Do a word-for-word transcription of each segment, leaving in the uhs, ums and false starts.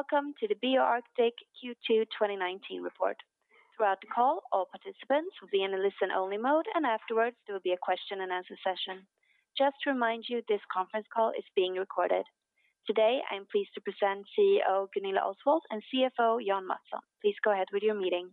welcome to the BioArctic Q two twenty nineteen report. Throughout the call, all participants will be in a listen-only mode, and afterwards there will be a question and answer session. Just to remind you, this conference call is being recorded. Today, I am pleased to present C E O Gunilla Osswald and C F O Jan Mattsson. Please go ahead with your meeting.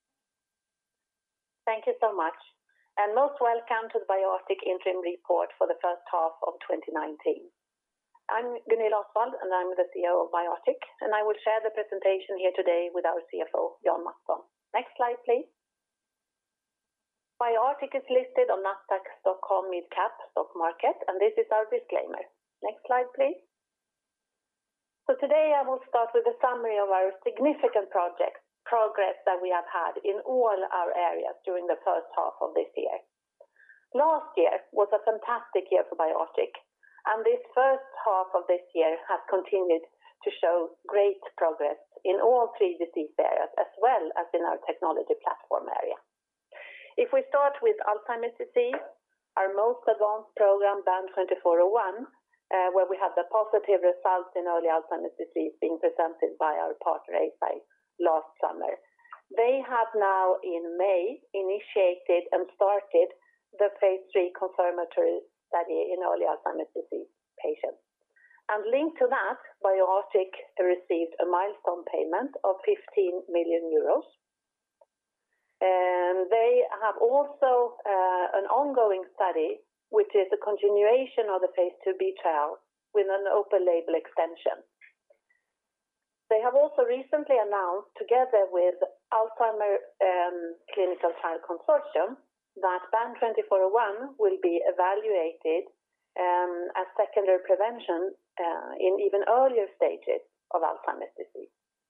Thank you so much, and most welcome to the BioArctic interim report for the first half of twenty nineteen. I'm Gunilla Osswald, and I'm the C E O of BioArctic, and I will share the presentation here today with our C F O, Jan Mattsson. Next slide, please. BioArctic is listed on Nasdaq Stockholm Mid Cap stock market, and this is our disclaimer. Next slide, please. So today I will start with a summary of our significant projects, progress that we have had in all our areas during the first half of this year. Last year was a fantastic year for BioArctic, and this first half of this year has continued to show great progress in all three disease areas as well as in our technology platform area. If we start with Alzheimer's disease, our most advanced program, BAN twenty-four oh one, uh, where we have the positive results in early Alzheimer's disease being presented by our partner Eisai last summer. They have now in May initiated and started the phase three confirmatory study in early Alzheimer's disease patients. And linked to that, BioArctic received a milestone payment of fifteen million euros. And they have also uh, an ongoing study, which is a continuation of the phase two B trial with an open label extension. They have also recently announced, together with Alzheimer's um, Clinical Trial Consortium, that BAN twenty-four oh one will be evaluated um, as secondary prevention uh, in even earlier stages of Alzheimer's disease.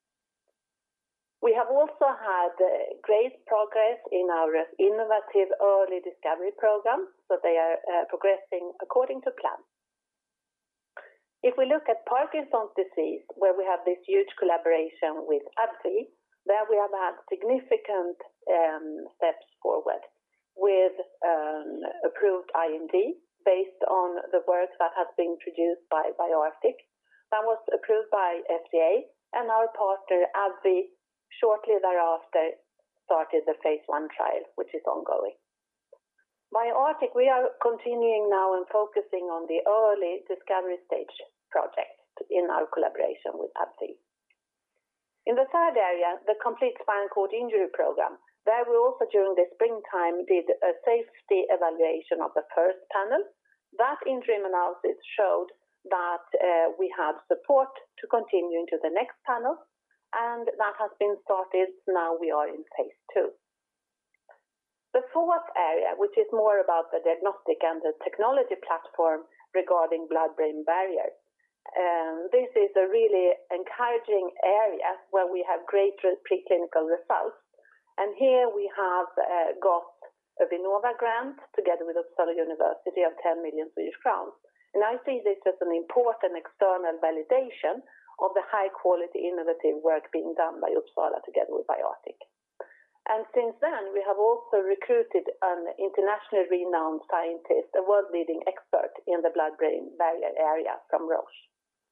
We have also had uh, great progress in our innovative early discovery program, so they are uh, progressing according to plan. If we look at Parkinson's disease, where we have this huge collaboration with AbbVie, there we have had significant um, steps forward, with an approved I N D based on the work that has been produced by BioArctic. That was approved by F D A, and our partner AbbVie shortly thereafter started the phase one trial, which is ongoing. BioArctic, we are continuing now and focusing on the early discovery stage project in our collaboration with AbbVie. In the third area, the complete spinal cord injury program, there we also during the springtime did a safety evaluation of the first panel. That interim analysis showed that uh, we have support to continue into the next panel, and that has been started. Now we are in phase two. The fourth area, which is more about the diagnostic and the technology platform regarding blood-brain barrier, um, this is a really encouraging area where we have great preclinical results. And here we have uh, got a Vinnova grant together with Uppsala University of ten million Swedish crowns. And I see this as an important external validation of the high quality innovative work being done by Uppsala together with BioArctic. And since then, we have also recruited an internationally renowned scientist, a world leading expert in the blood-brain barrier area from Roche.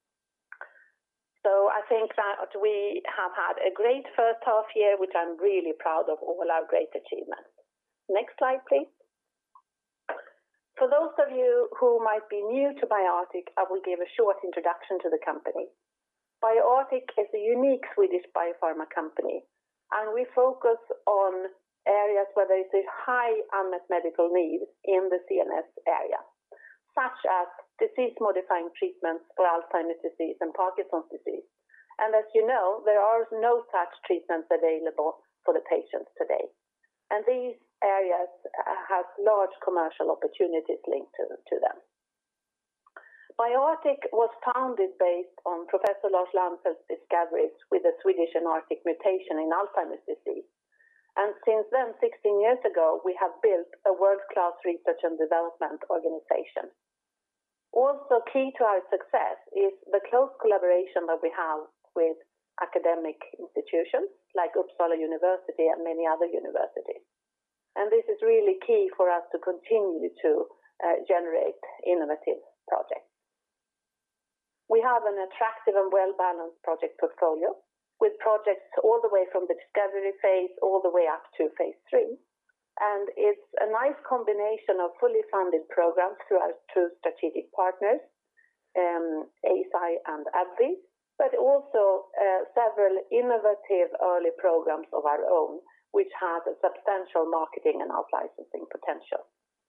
So I think that we have had a great first half year, which I'm really proud of all our great achievements. Next slide, please. For those of you who might be new to BioArctic, I will give a short introduction to the company. BioArctic is a unique Swedish biopharma company, and we focus on areas where there is a high unmet medical need in the C N S area, such as disease-modifying treatments for Alzheimer's disease and Parkinson's disease. And as you know, there are no such treatments available for the patients today. And these areas have large commercial opportunities linked to, to them. BioArctic was founded based on Professor Lars Lannfeldt's discoveries with the Swedish and Arctic mutation in Alzheimer's disease. And since then, sixteen years ago, we have built a world-class research and development organization. Also key to our success is the close collaboration that we have with academic institutions like Uppsala University and many other universities. And this is really key for us to continue to uh, generate innovative projects. We have an attractive and well-balanced project portfolio with projects all the way from the discovery phase all the way up to phase three. And it's a nice combination of fully funded programs through our two strategic partners, um, Eisai and AbbVie, but also uh, several innovative early programs of our own, which has a substantial marketing and out-licensing potential.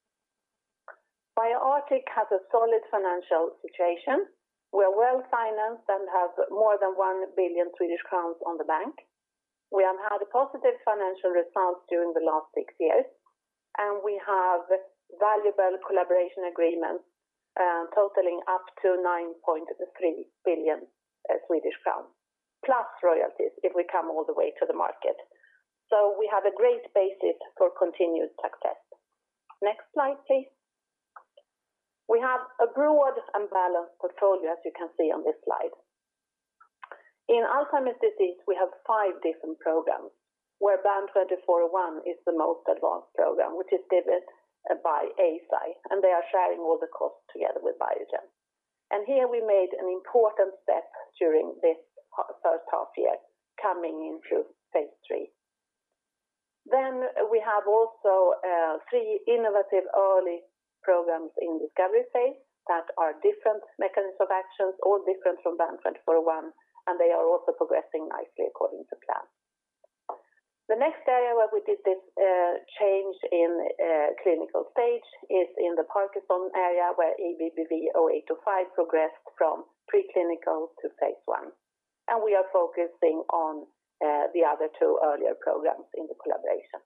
BioArctic has a solid financial situation. We are well financed and have more than one billion Swedish crowns on the bank. We have had a positive financial results during the last six years, and we have valuable collaboration agreements uh, totaling up to nine point three billion uh, Swedish crowns, plus royalties if we come all the way to the market. So we have a great basis for continued success. Next slide, please. We have a broad and balanced portfolio, as you can see on this slide. In Alzheimer's disease, we have five different programs, where BAN twenty-four oh one is the most advanced program, which is given by Eisai, and they are sharing all the costs together with Biogen. And here we made an important step during this first half year, coming into phase three. Then we have also uh, three innovative early programs in discovery phase that are different mechanisms of actions, all different from BAN twenty-four oh one, and they are also progressing nicely according to plan. The next area where we did this uh, change in uh, clinical stage is in the Parkinson area, where A B B V zero eight oh five progressed from preclinical to phase one. And we are focusing on uh, the other two earlier programs in the collaboration.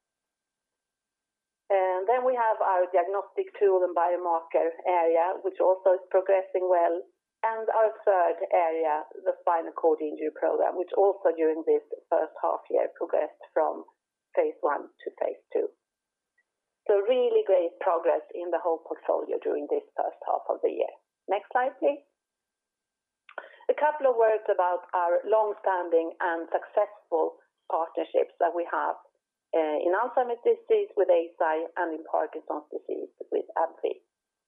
And then we have our diagnostic tool and biomarker area, which also is progressing well. And our third area, the spinal cord injury program, which also during this first half year progressed from phase one to phase two. So really great progress in the whole portfolio during this first half of the year. Next slide, please. A couple of words about our long-standing and successful partnerships that we have uh, in Alzheimer's disease with Eisai and in Parkinson's disease with AbbVie.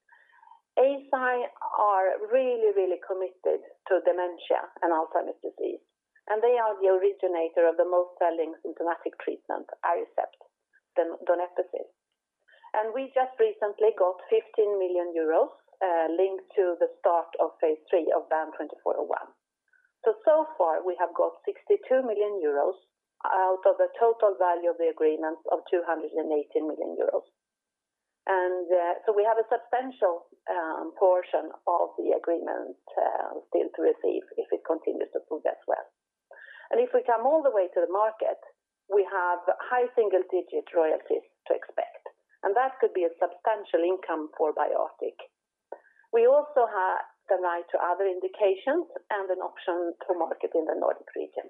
Eisai are really, really committed to dementia and Alzheimer's disease, and they are the originator of the most selling symptomatic treatment, Aricept, donepezil. And we just recently got fifteen million euros uh, linked to the start of phase three of BAN twenty-four oh one. So, so far we have got sixty-two million euros out of the total value of the agreement of two hundred eighteen million euros. And uh, so we have a substantial um, portion of the agreement uh, still to receive if it continues to progress well. And if we come all the way to the market, we have high single-digit royalties to expect. And that could be a substantial income for BioArctic. We also have the right to other indications and an option to market in the Nordic region.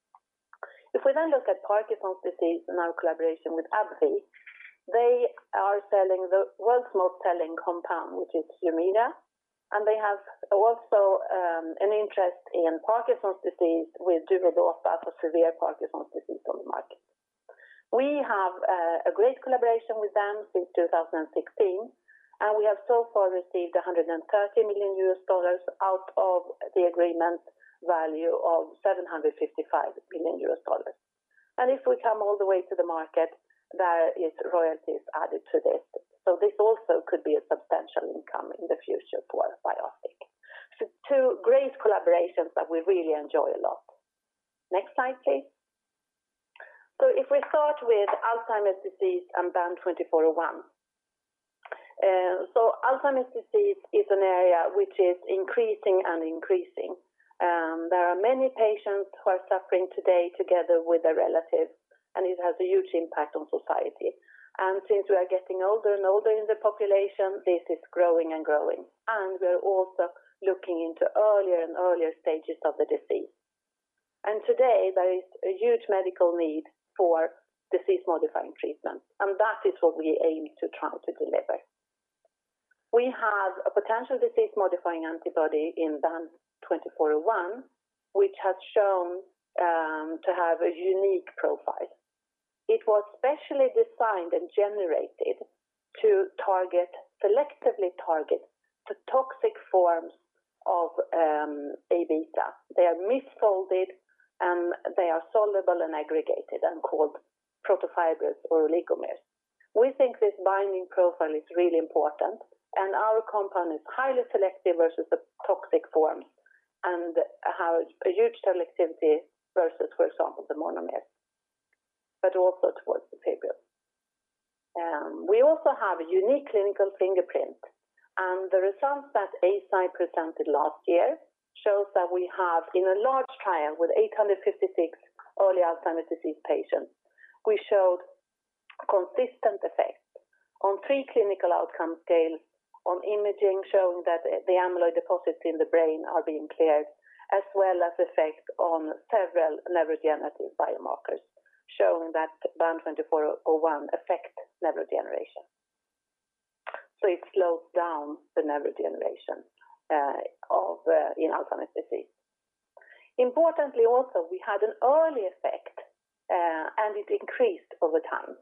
If we then look at Parkinson's disease and our collaboration with AbbVie, they are selling the world's most selling compound, which is Humira, and they have also um, an interest in Parkinson's disease with Duodopa for severe Parkinson's disease on the market. We have uh, a great collaboration with them since two thousand sixteen, and we have so far received one hundred thirty million U S dollars out of the agreement value of seven hundred fifty-five million U S dollars. And if we come all the way to the market, there is royalties added to this. So this also could be a substantial income in the future for BioArctic. So two great collaborations that we really enjoy a lot. Next slide, please. So if we start with Alzheimer's disease and BAN twenty-four oh one. Uh, so Alzheimer's disease is an area which is increasing and increasing. Um, there are many patients who are suffering today together with their relatives, and it has a huge impact on society. And since we are getting older and older in the population, this is growing and growing. And we are also looking into earlier and earlier stages of the disease. And today there is a huge medical need for disease-modifying treatment, and that is what we aim to try to deliver. We have a potential disease-modifying antibody in BAN twenty-four oh one, which has shown um, to have a unique profile. It was specially designed and generated to target, selectively target, the toxic forms of um, A beta. They are misfolded and they are soluble and aggregated and called protofibrils or oligomers. We think this binding profile is really important, and our compound is highly selective versus the toxic forms and have a huge selectivity versus, for example, the monomers, but also towards the fibrils. Um, we also have a unique clinical fingerprint, and the results that Eisai presented last year shows that we have, in a large trial with eight hundred fifty-six early Alzheimer's disease patients, we showed consistent effects on three clinical outcome scales, on imaging showing that the amyloid deposits in the brain are being cleared, as well as effects on several neurodegenerative biomarkers, showing that B A N twenty-four oh one affects neurodegeneration. So it slows down the neurodegeneration uh, of uh, in Alzheimer's disease. Importantly also, we had an early effect uh, and it increased over time.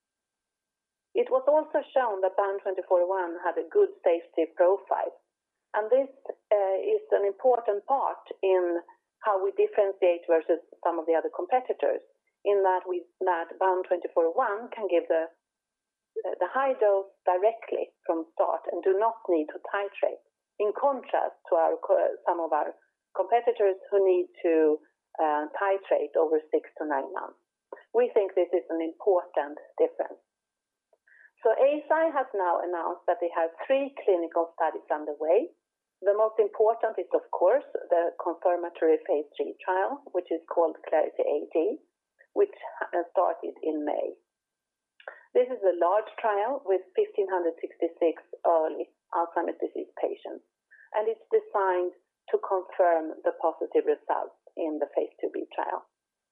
It was also shown that B A N twenty-four oh one had a good safety profile, and this uh, is an important part in how we differentiate versus some of the other competitors, in that we that B A N twenty-four oh one can give the the high dose directly from start and do not need to titrate, in contrast to our some of our competitors who need to uh, titrate over six to nine months. We think this is an important difference. So Eisai has now announced that they have three clinical studies underway. The most important is, of course, the confirmatory phase three trial, which is called Clarity A D, which started in May. This is a large trial with one thousand five hundred sixty-six early Alzheimer's disease patients, and it's designed to confirm the positive results in the phase two B trial.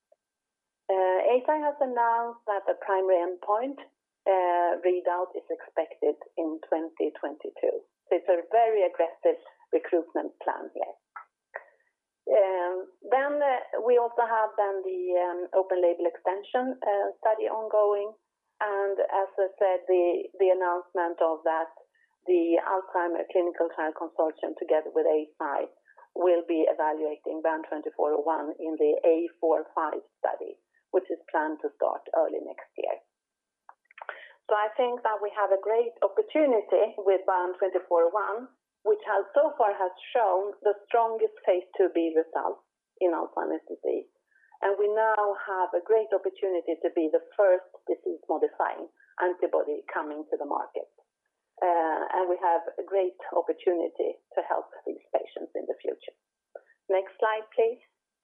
Uh, Eisai has announced that the primary endpoint uh, readout is expected in twenty twenty-two. So it's a very aggressive recruitment plan here. Um, then uh, we also have then the um, open label extension uh, study ongoing. And as I said, the, the announcement of that, the Alzheimer's Clinical Trial Consortium together with Eisai will be evaluating B A N twenty-four oh one in the A four five study, which is planned to start early next year. So I think that we have a great opportunity with B A N twenty-four oh one, which has so far has shown the strongest phase two B results in Alzheimer's disease. And we now have a great opportunity to be the first disease-modifying antibody coming to the market. Uh, and we have a great opportunity to help these patients in the future. Next slide, please.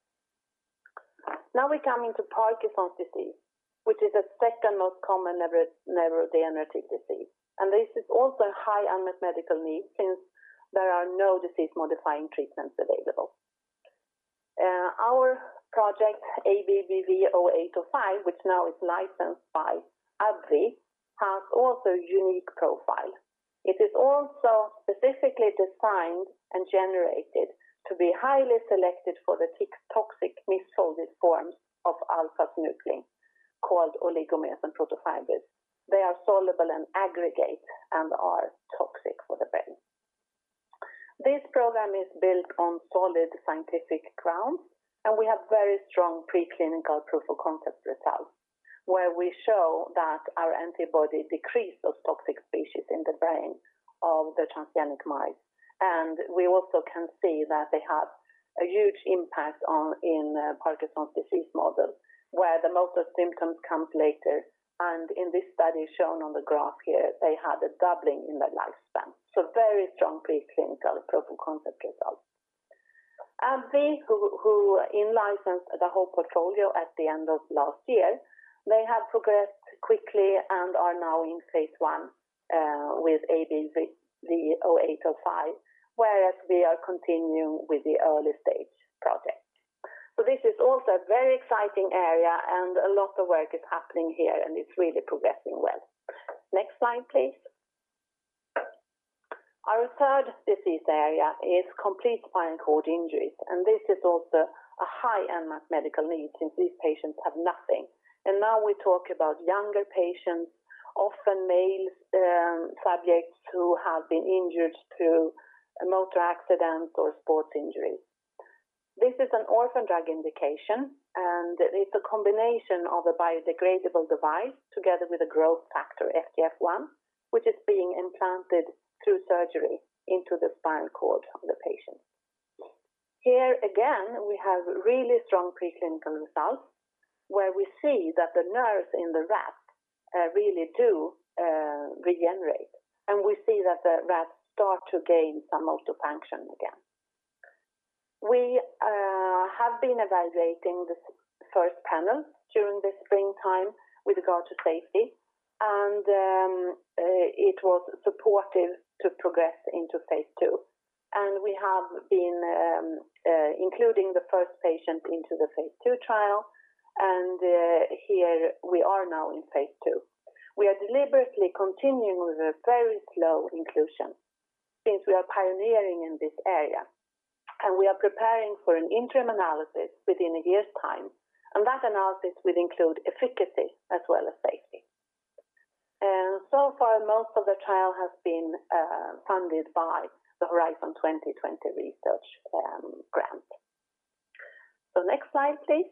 Now we come into Parkinson's disease, which is the second most common neuro neurodegenerative disease. And this is also a high unmet medical need since there are no disease-modifying treatments available. Uh, our project A B B V zero eight zero five, which now is licensed by AbbVie, has also a unique profile. It is also specifically designed and generated to be highly selected for the toxic misfolded forms of alpha-synuclein called oligomers and protofibrils. They are soluble and aggregate and are toxic for the brain. This program is built on solid scientific grounds, and we have very strong preclinical proof of concept results, where we show that our antibody decreases those toxic species in the brain of the transgenic mice. And we also can see that they have a huge impact on in uh, Parkinson's disease model, where the motor symptoms comes later. And in this study shown on the graph here, they had a doubling in their lifespan. So very strong preclinical proof of concept results. AbbVie, who, who in-licensed the whole portfolio at the end of last year, they have progressed quickly and are now in phase one uh, with A B V zero eight zero five, whereas we are continuing with the early stage project. So this is also a very exciting area, and a lot of work is happening here, and it's really progressing well. Next slide, please. Our third disease area is complete spinal cord injuries, and this is also a high unmet medical need since these patients have nothing. And now we talk about younger patients, often male um, subjects who have been injured through motor accidents or sports injuries. This is an orphan drug indication, and it's a combination of a biodegradable device together with a growth factor, F G F one, which is being implanted through surgery into the spinal cord of the patient. Here again, we have really strong preclinical results where we see that the nerves in the rat uh, really do uh, regenerate, and we see that the rats start to gain some motor function again. We uh, have been evaluating the first panel during the springtime with regard to safety, and um, uh, it was supportive to progress into phase two. And we have been um, uh, including the first patient into the phase two trial, and uh, here we are now in phase two. We are deliberately continuing with a very slow inclusion since we are pioneering in this area, and we are preparing for an interim analysis within a year's time, and that analysis will include efficacy as well as safety. And so far, most of the trial has been uh, funded by the Horizon twenty twenty research um, grant. So next slide, please.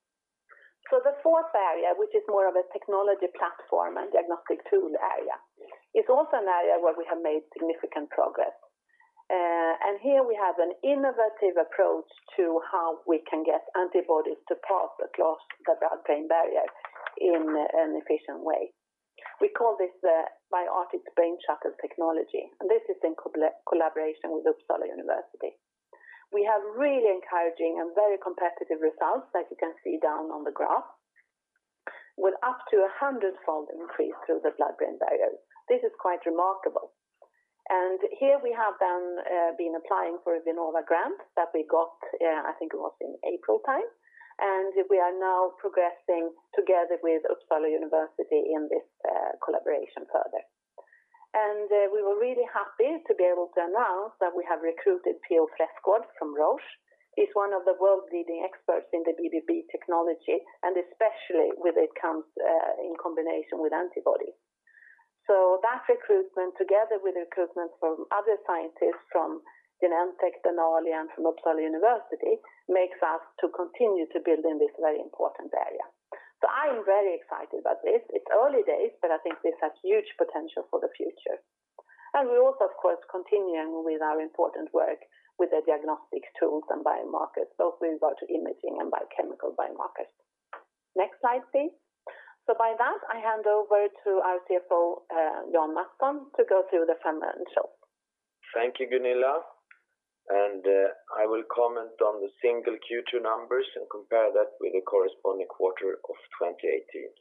So the fourth area, which is more of a technology platform and diagnostic tool area, is also an area where we have made significant progress. Uh, and here we have an innovative approach to how we can get antibodies to pass across the blood-brain barrier in an efficient way. We call this the BioArctic Brain Shuttle technology, and this is in co collaboration with Uppsala University. We have really encouraging and very competitive results, as you can see down on the graph, with up to a hundred-fold increase through the blood-brain barrier. This is quite remarkable. And here we have then uh, been applying for a Vinnova grant that we got, uh, I think it was in April time. And we are now progressing together with Uppsala University in this uh, collaboration further. And uh, we were really happy to be able to announce that we have recruited P O Fresgård from Roche. He's one of the world's leading experts in the B B B technology, and especially when it comes uh, in combination with antibodies. So that recruitment, together with recruitment from other scientists from Genentech, Denali, and from Uppsala University, makes us to continue to build in this very important area. So I'm very excited about this. It's early days, but I think this has huge potential for the future. And we're also, of course, continuing with our important work with the diagnostic tools and biomarkers, both with regard to imaging and biochemical biomarkers. Next slide, please. So by that, I hand over to our C F O, uh, Jan Mattsson, to go through the financials. Thank you, Gunilla. And uh, I will comment on the single Q two numbers and compare that with the corresponding quarter of twenty eighteen.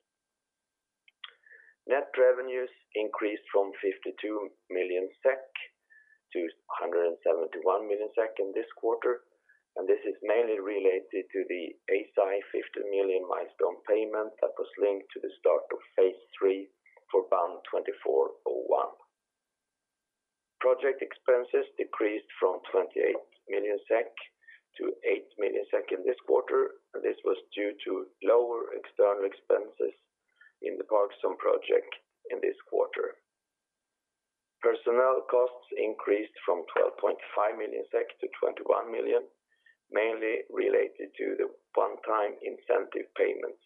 Net revenues increased from fifty-two million SEK to one hundred seventy-one million SEK in this quarter, and this is mainly related to the Eisai fifty million milestone payment that was linked to the start of phase three for B A N twenty-four oh one. Project expenses decreased from twenty-eight million SEK to eight million SEK in this quarter, and this was due to lower external expenses in the Parkinson project in this quarter. Personnel costs increased from twelve point five million SEK to twenty-one million, mainly related to the one-time incentive payments.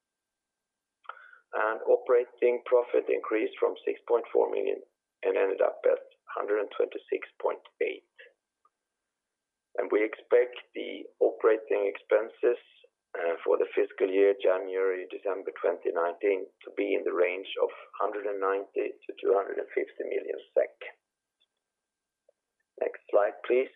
And operating profit increased from six point four million and ended up at one hundred twenty-six point eight. And we expect the operating expenses uh, for the fiscal year January December twenty nineteen to be in the range of one hundred ninety to two hundred fifty million SEK. Next slide, please.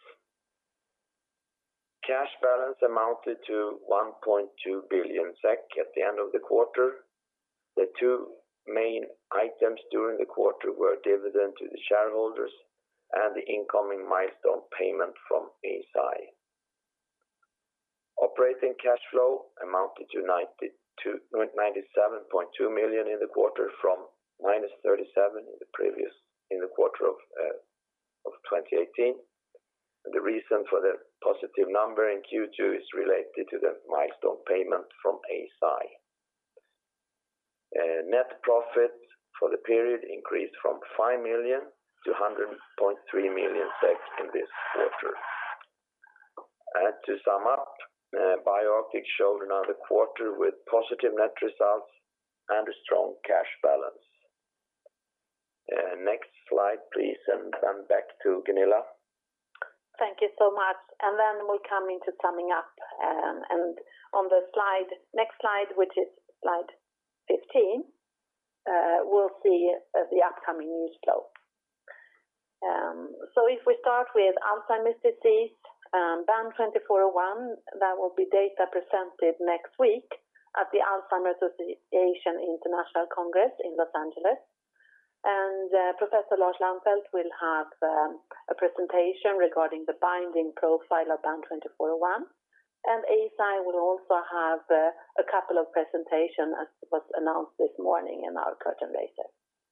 Cash balance amounted to one point two billion SEK at the end of the quarter. The two main items during the quarter were dividend to the shareholders and the incoming milestone payment from Eisai. Operating cash flow amounted to ninety-seven point two million in the quarter from minus thirty-seven in the previous in the quarter of uh, of twenty eighteen. And the reason for the positive number in Q two is related to the milestone payment from Eisai. Uh, net profit for the period increased from five million to one hundred point three million SEK in this quarter. And to sum up, uh, BioArctic showed another quarter with positive net results and a strong cash balance. Uh, next slide, please, and then back to Gunilla. Thank you so much. And then we'll come into summing up. Um, and on the slide, next slide, which is slide fifteen, uh, we'll see uh, the upcoming news flow. Um, so if we start with Alzheimer's disease, um, B A N twenty-four oh one, that will be data presented next week at the Alzheimer's Association International Congress in Los Angeles. And uh, Professor Lars Lannfelt will have um, a presentation regarding the binding profile of B A N twenty-four oh one. And Eisai will also have uh, a couple of presentations, as was announced this morning in our curtain raiser.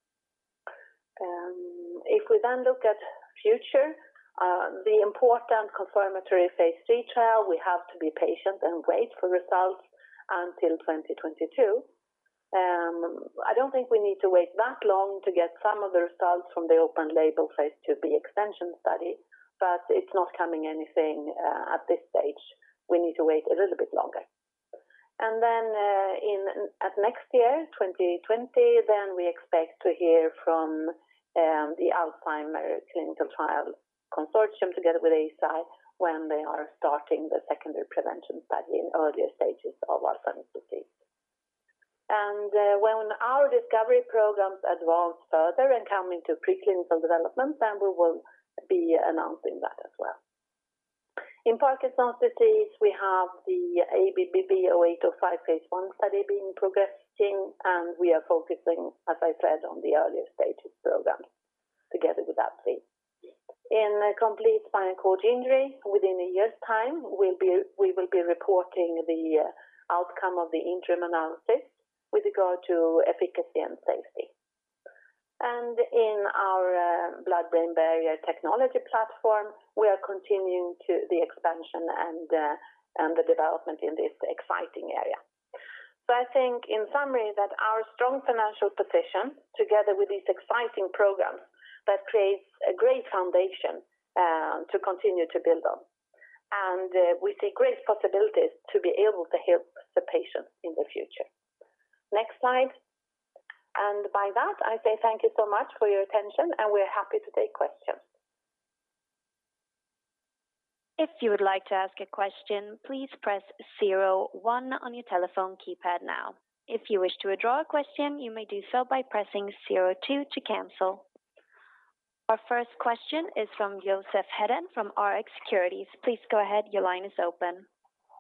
Um, if we then look at future, uh, the important confirmatory phase three trial, we have to be patient and wait for results until twenty twenty-two. Um, I don't think we need to wait that long to get some of the results from the open label phase two B extension study, but it's not coming anything uh, at this stage. We need to wait a little bit longer. And then uh, in at next year, twenty twenty, then we expect to hear from um, the Alzheimer Clinical Trial Consortium together with Eisai when they are starting the secondary prevention study in earlier stages of Alzheimer's disease. And uh, when our discovery programs advance further and come into preclinical development, then we will be announcing that as well. In Parkinson's disease, we have the A B B B zero eight zero five phase one study being progressing, and we are focusing, as I said, on the earlier stages programs together with A B V. In a complete spinal cord injury, within a year's time, we'll be, we will be reporting the uh, outcome of the interim analysis with regard to efficacy and safety. And in our uh, blood-brain barrier technology platform, we are continuing to the expansion and, uh, and the development in this exciting area. So I think, in summary, that our strong financial position, together with these exciting programs, that creates a great foundation uh, to continue to build on. And uh, we see great possibilities to be able to help the patients in the future. Next slide. And by that, I say thank you so much for your attention, and we're happy to take questions. If you would like to ask a question, please press zero one on your telephone keypad now. If you wish to withdraw a question, you may do so by pressing zero two to cancel. Our first question is from Joseph Hedden from R X Securities. Please go ahead. Your line is open.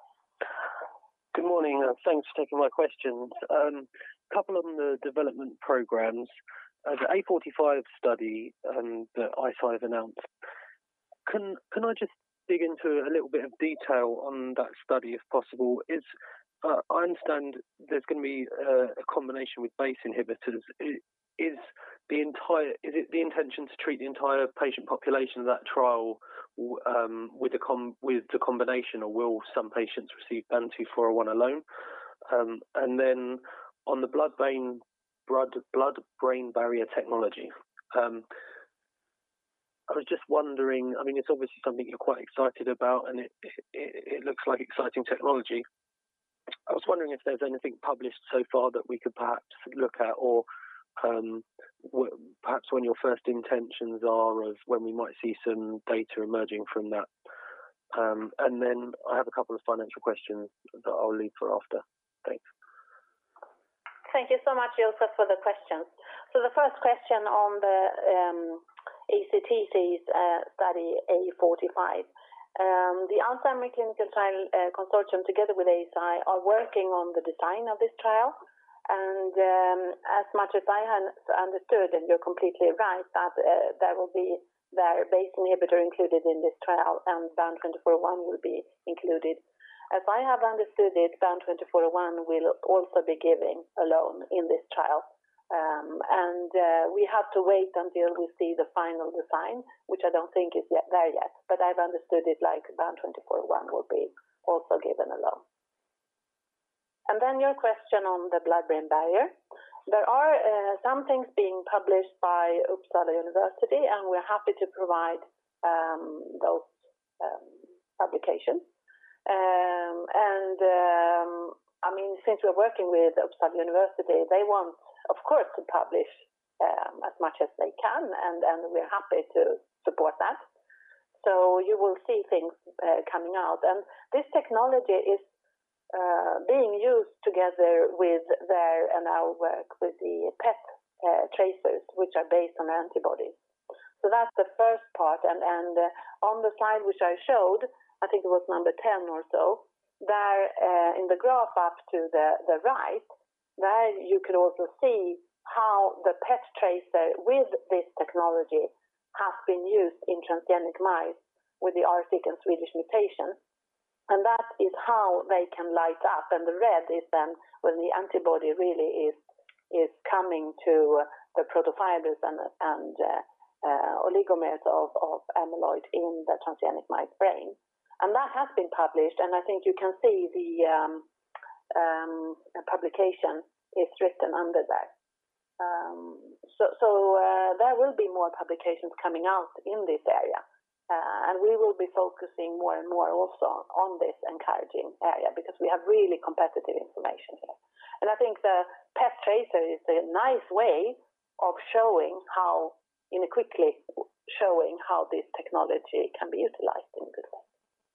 Good morning. Uh, thanks for taking my questions. Um, a couple on the development programs. Uh, the A forty-five study um, that Eisai have announced. Can can I just dig into a little bit of detail on that study, if possible? Is uh, I understand there's going to be uh, a combination with BACE inhibitors. Is, is the entire is it the intention to treat the entire patient population of that trial um, with the com with the combination, or will some patients receive B A N twenty-four oh one alone? Um, and then on the blood-brain blood blood-brain barrier technology, um, I was just wondering. I mean, it's obviously something you're quite excited about, and it it, it looks like exciting technology. I was wondering if there's anything published so far that we could perhaps look at, or um, w perhaps when your first intentions are of when we might see some data emerging from that. Um, and then I have a couple of financial questions that I'll leave for after. Thanks. Thank you so much, Joseph, for the questions. So the first question on the um, A C T C's uh, study A forty-five. Um, the Alzheimer Clinical Trial uh, Consortium, together with Eisai, are working on the design of this trial. And um, as much as I have understood, and you're completely right, that uh, there will be their BACE inhibitor included in this trial, and B A N twenty-four oh one will be included. As I have understood it, B A N twenty-four oh one will also be given alone in this trial. Um, and uh, we have to wait until we see the final design, which I don't think is yet there yet. But I've understood it like B A N twenty-four oh one will be also given alone. And then your question on the blood-brain barrier. there are uh, some things being published by Uppsala University, and we're happy to provide um, those um, publications. Um, and um, I mean, since we're working with Uppsala University, they want, of course, to publish um, as much as they can, and, and we're happy to support that. So you will see things uh, coming out. And this technology is Uh, being used together with their and our work with the P E T uh, tracers, which are based on antibodies. So that's the first part. And, and uh, on the slide which I showed, I think it was number ten or so, there uh, in the graph up to the, the right, there you could also see how the P E T tracer with this technology has been used in transgenic mice with the Arctic and Swedish mutation. And that is how they can light up. And the red is then when the antibody really is is coming to the protofibers and, and uh, uh, oligomers of, of amyloid in the transgenic mice brain. And that has been published, and I think you can see the um, um, publication is written under there. Um, so so uh, there will be more publications coming out in this area. Uh, and we will be focusing more and more also on this encouraging area because we have really competitive information here. And I think the P E T tracer is a nice way of showing how, in a quickly showing how this technology can be utilized in a good way.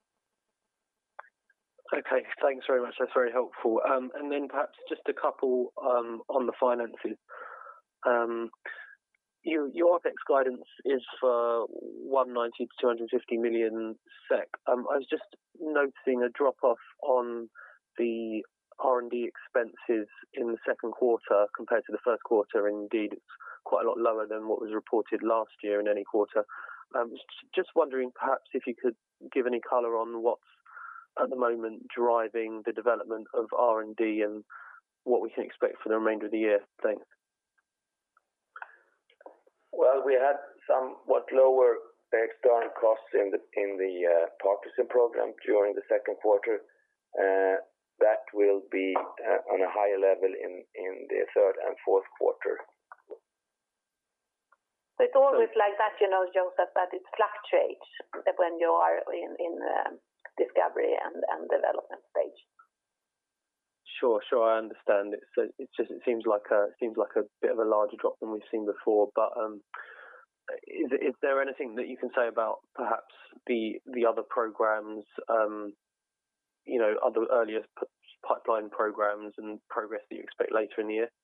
Okay, thanks very much. That's very helpful. Um, and then perhaps just a couple um, on the finances. Um, You, your OpEx guidance is for one hundred ninety to two hundred fifty million SEK. Um, I was just noticing a drop-off on the R and D expenses in the second quarter compared to the first quarter. Indeed, it's quite a lot lower than what was reported last year in any quarter. Um, just wondering perhaps if you could give any colour on what's at the moment driving the development of R and D and what we can expect for the remainder of the year. Thanks. Well, we had somewhat lower external costs in the in the uh, Parkinson program during the second quarter. Uh, that will be uh, on a higher level in, in the third and fourth quarter. So it's always so, like that, you know, Joseph, that it fluctuates when you are in, in um, discovery and, and development stage. Sure, sure, I understand. It's it's just it seems like a it seems like a bit of a larger drop than we've seen before. But um, is is there anything that you can say about perhaps the the other programs, um, you know, other earlier p- pipeline programs and progress that you expect later in the year?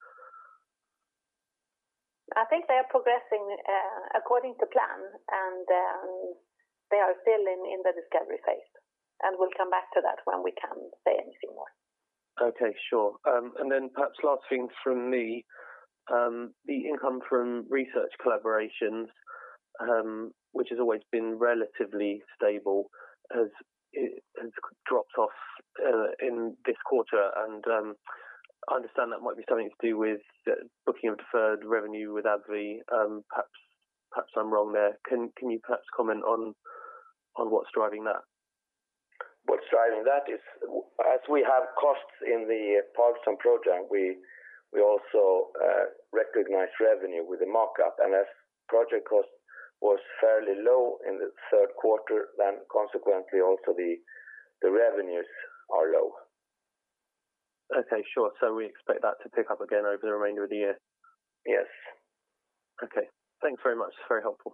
I think they are progressing uh, according to plan, and um, they are still in, in the discovery phase. And we'll come back to that when we can say anything more. Okay, sure. Um, and then perhaps last thing from me, um, the income from research collaborations, um, which has always been relatively stable, has it has dropped off uh, in this quarter. And um, I understand that might be something to do with uh, booking of deferred revenue with AbbVie. Um, perhaps, perhaps I'm wrong there. Can can you perhaps comment on on what's driving that? What's driving that is, as we have costs in the Parkinson program, we we also uh, recognize revenue with the markup, and as project cost was fairly low in the third quarter, then consequently also the the revenues are low. Okay, sure. So we expect that to pick up again over the remainder of the year? Yes. Okay. Thanks very much. It's very helpful.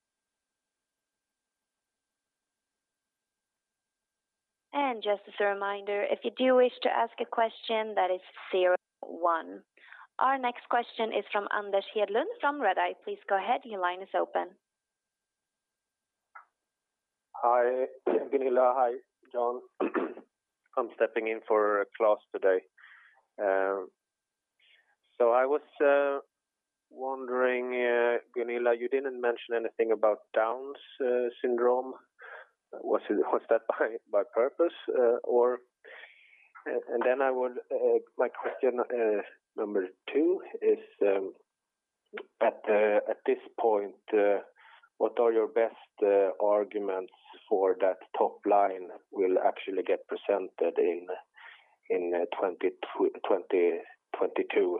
And just as a reminder, if you do wish to ask a question, that is zero one. Our next question is from Anders Hedlund from Redeye. Please go ahead. Your line is open. Hi, Gunilla. Hi, John. I'm stepping in for Claes today. Uh, so I was uh, wondering, uh, Gunilla, you didn't mention anything about Down's uh, syndrome. Was it was that by by purpose, uh, or? Uh, and then I would. Uh, my question uh, number two is um, at uh, at this point, uh, what are your best uh, arguments for that top line will actually get presented in in uh, twenty twenty-two?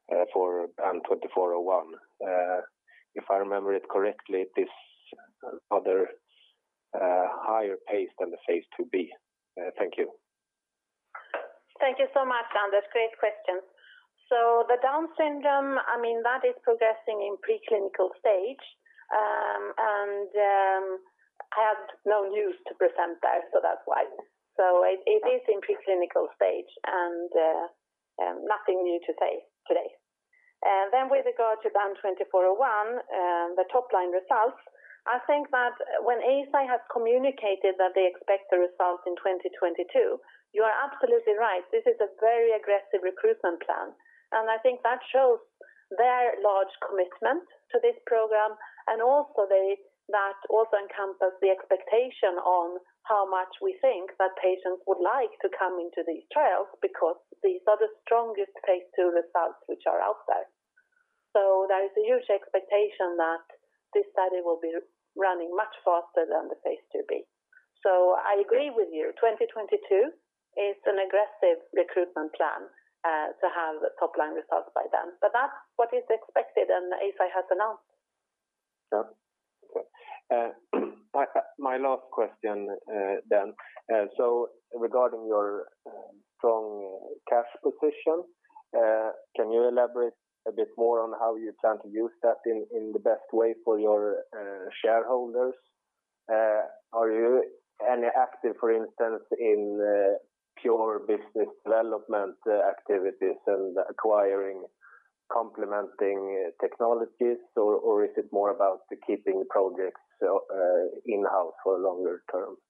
uh, for BAN twenty-four oh one. Uh, if I remember it correctly, it is other uh, higher pace than the phase two B. Uh, thank you. Thank you so much, Anders. Great questions. So the Down syndrome, I mean, that is progressing in preclinical stage, um, and um, I had no news to present there, so that's why. So it, it is in preclinical stage, and uh, um, nothing new to say today. And then with regard to BAN twenty-four oh one, um, the top-line results, I think that when Eisai has communicated that they expect the results in twenty twenty-two, you are absolutely right. This is a very aggressive recruitment plan. And I think that shows their large commitment to this program, and also they, that also encompass the expectation on how much we think that patients would like to come into these trials, because these are the strongest phase two results which are out there. So there is a huge expectation that this study will be running much faster than the phase two B. So I agree with you. twenty twenty-two is an aggressive recruitment plan uh, to have top-line results by then. But that's what is expected, and Eisai has announced. Yeah. Okay. Uh, my, my last question uh, then. Uh, so regarding your uh, strong uh, cash position, uh, can you elaborate a bit more on how you plan to use that in, in the best way for your uh, shareholders? Uh, are you any active, for instance, in uh, pure business development uh, activities and acquiring complementing uh, technologies, or, or is it more about the keeping projects uh, in-house for a longer term?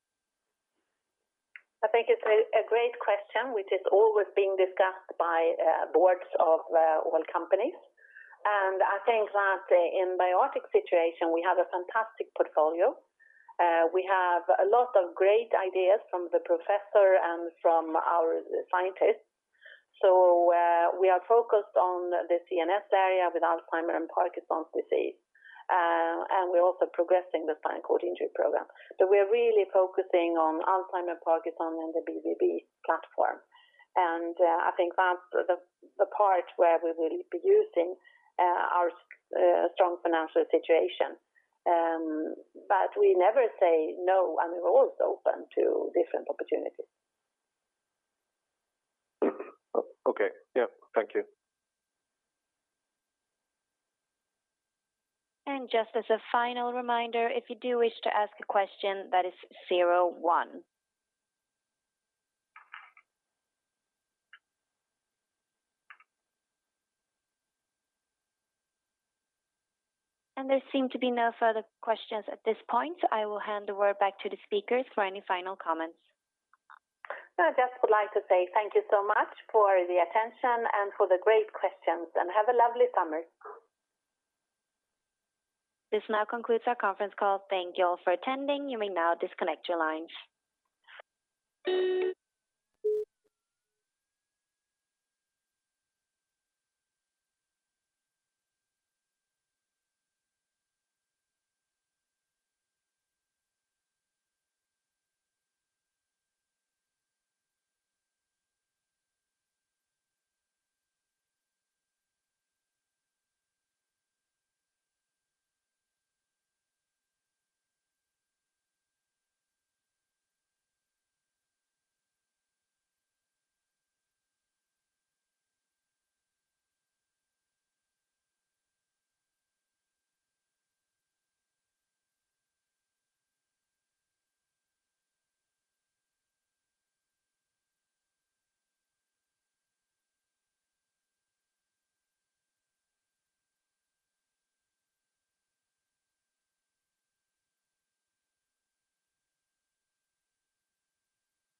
I think it's a, a great question, which is always being discussed by uh, boards of uh, all companies. And I think that uh, in BioArctic situation, we have a fantastic portfolio. Uh, we have a lot of great ideas from the professor and from our scientists. So uh, we are focused on the C N S area with Alzheimer's and Parkinson's disease. Uh, and we're also progressing the spinal cord injury program. So we're really focusing on Alzheimer's, Parkinson, and the B B B platform. And uh, I think that's the, the part where we will be using uh, our uh, strong financial situation. Um, but we never say no, and we're always open to different opportunities. Okay, yeah, thank you. And just as a final reminder, if you do wish to ask a question, that is zero one. And there seem to be no further questions at this point, so I will hand the word back to the speakers for any final comments. I just would like to say thank you so much for the attention and for the great questions, and have a lovely summer. This now concludes our conference call. Thank you all for attending. You may now disconnect your lines.